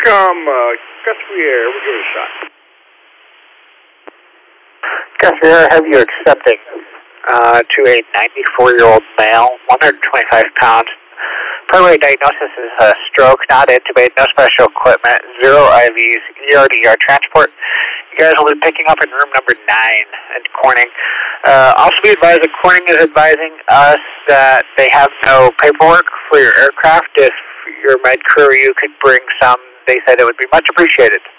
Guthrie Air, we'll give it a shot. Guthrie Air, have you accepting to a 94-year-old male, 125 pounds. Primary diagnosis is a stroke, not intubated, no special equipment, 0 IVs, ER-to-ER transport. You guys will be picking up in room number 9 at Corning. Also be advised that Corning is advising us that they have no paperwork for your aircraft. If your med crew, you could bring some, they said it would be much appreciated.